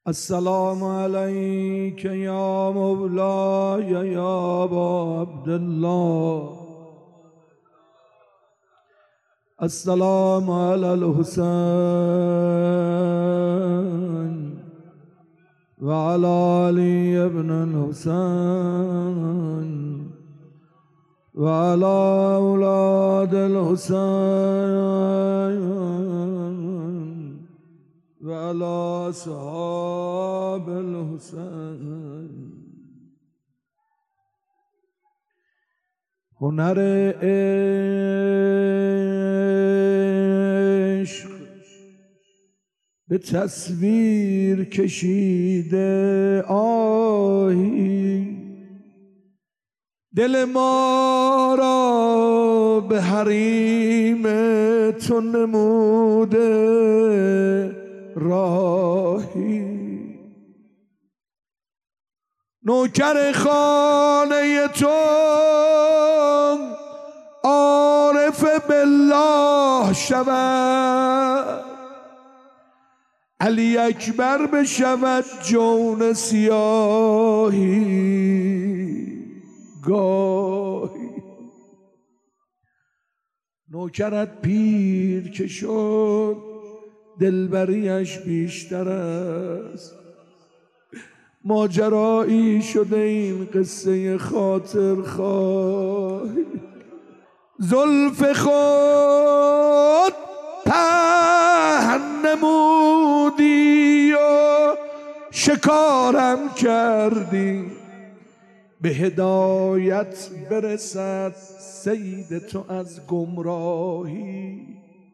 السلام عليك يا مولاي يا أبا عبد الله. السلام على الحسين وعلى علي بن الحسين وعلى أولاد الحسين وعلى أصحاب الحسين. هنر عشق به تصویر کشیده آهی، دل ما را به حریم تو نموده راهی. نوکر خانه تو عارف بالله شود، علی اکبر بشود جون سیاهی گاهی. نوکرت پیر که شد دلبریش بیشتر است، ماجرایی شده این قصه خاطر خواهی. زلف خود پهن نمودی و شکارم کردی، به هدایت برسد صید تو از گمراهی.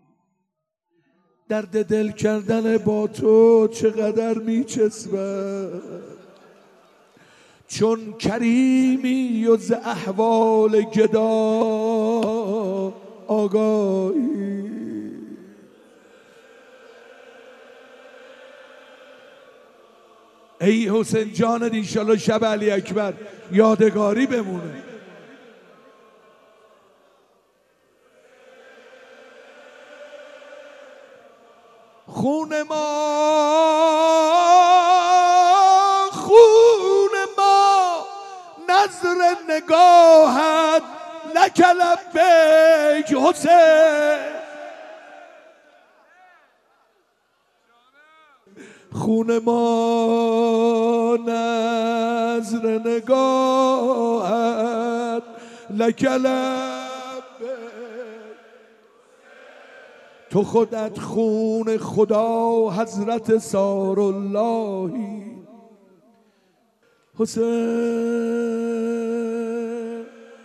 درد دل کردن با تو چقدر میچسبد، چون کریمی و ز احوال گدا آگاهی. ای حسین جان، انشالله شب علی اکبر یادگاری بمونه. خون ما نظر نگاهت لک لبیک حسین. خون ما نظر نگاهت لک لبیک. تو خودت خون خدا حضرت سار اللهی. حسین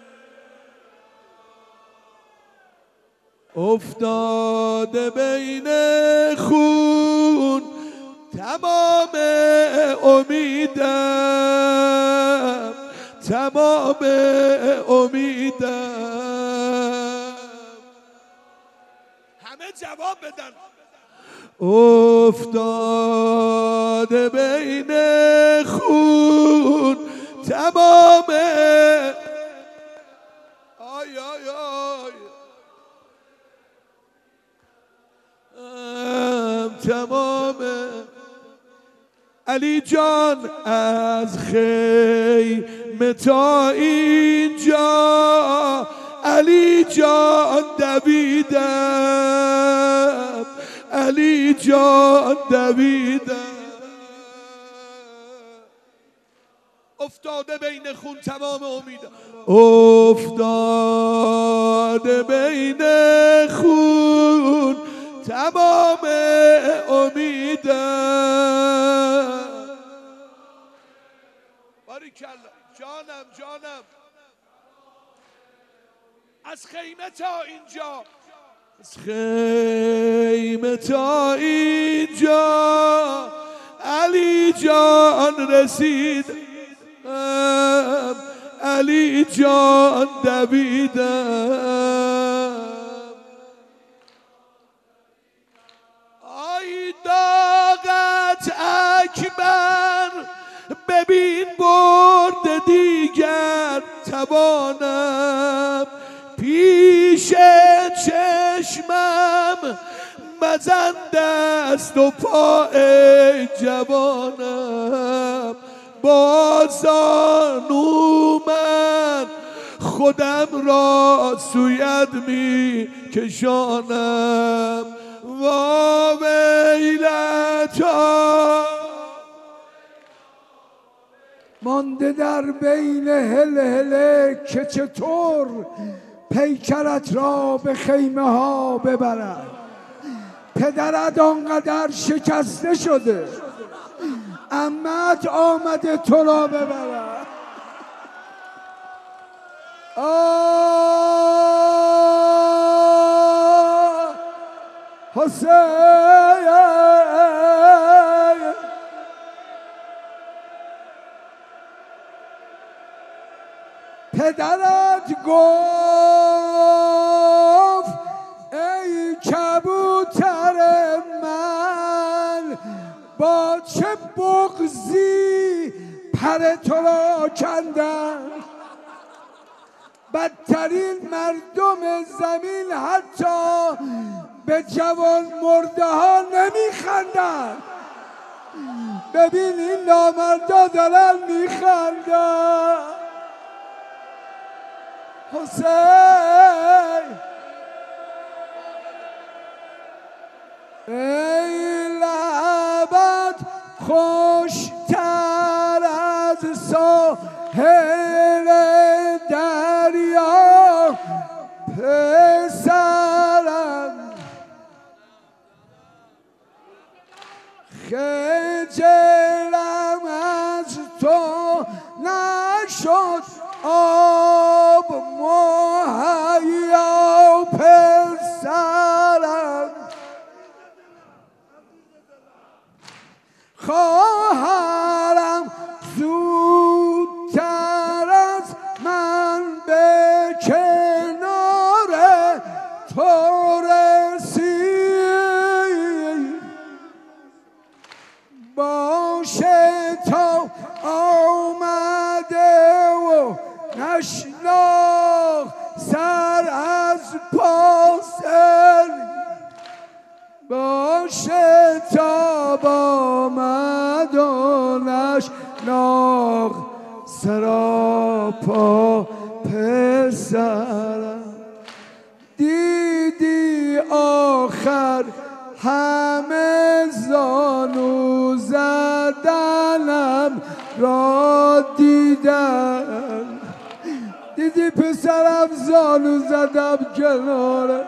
افتاده بین خون تمام امیدم، تمام امیدم. همه جواب بدن. افتاده بین خون تمام آی آی آی تمام. علی جان از خیمه تا اینجا، علی جان دویدم، علی جان دویدم. افتاده بین خون تمام امیدم، افتاده بین خون تمام امیدم. باریکلا جانم جانم. از خیمه تا اینجا، از خیمه تا اینجا علی جان رسید، علی جان دویدم. آی داغت اکبر ببین برد دیگر توانم، پیش چشمم مزن دست و پای جوانم، بازانو من خودم را سوید می کشانم. وا ویلتا مانده در بین هله که چطور پیکرت را به خیمه ها ببرد. پدرت آنقدر شکسته شده، عمت آمده تو را ببرد. حسین پدرت گفت ای کبوتر من، با چه بغضی پر تو را کندم. بدترین مردم زمین حتی به جوان مرده ها نمیخندن. ببین این نامردا دارن میخندن. حسین ای لبت خوشتر از ساحل دریا پسرم، خجلم از تو نشد آب مهیا پسرم. خواهرم زودتر از من به کنار تو رسید، باشه تا آمده و نشناخت سر از پاسل، باشه تا آمد و نشناخت سراپا پسرم. دیدی آخر همه زانو زدنم را دیدم، دیدی پسرم زانو زدم کناره.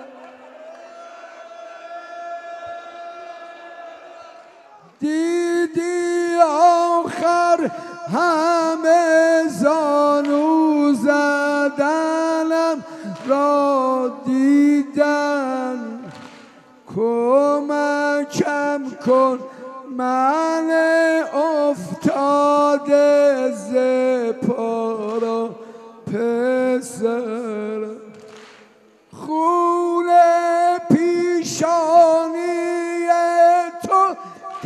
دیدی آخر همه زانو زدنم را دیدن. کمکم کن من افتاده ز پا پسرم. خون پیشانی تو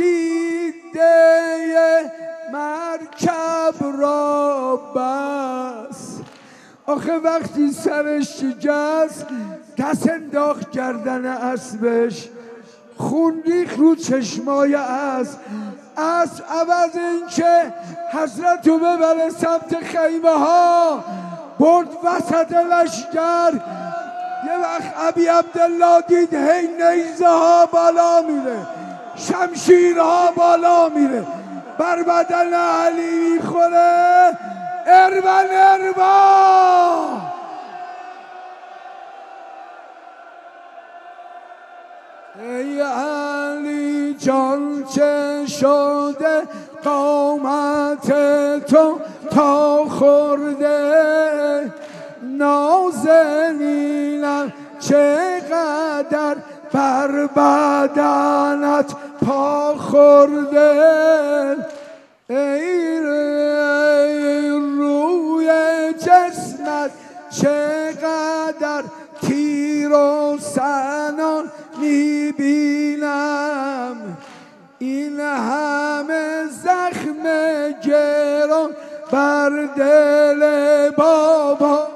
دیده مرکب را بس. آخه وقتی سرش شکست دست انداخت گردن اسبش، خون ریخت رو چشمای اسب عوض این که حضرت رو ببره سمت خیمه ها برد وسط لشکر. یه وقت ابی عبدالله دید هی نیزه ها بالا میره، شمشیرها بالا میره، بر بدن علی میخوره. اربا ای علی جان چه شده قامت تو تا خورده، نازنینم چقدر بر بدنت پا خورده. ای روی جسمت چقدر تیر و سنان میبینم، این همه زخم گران بر دل بابا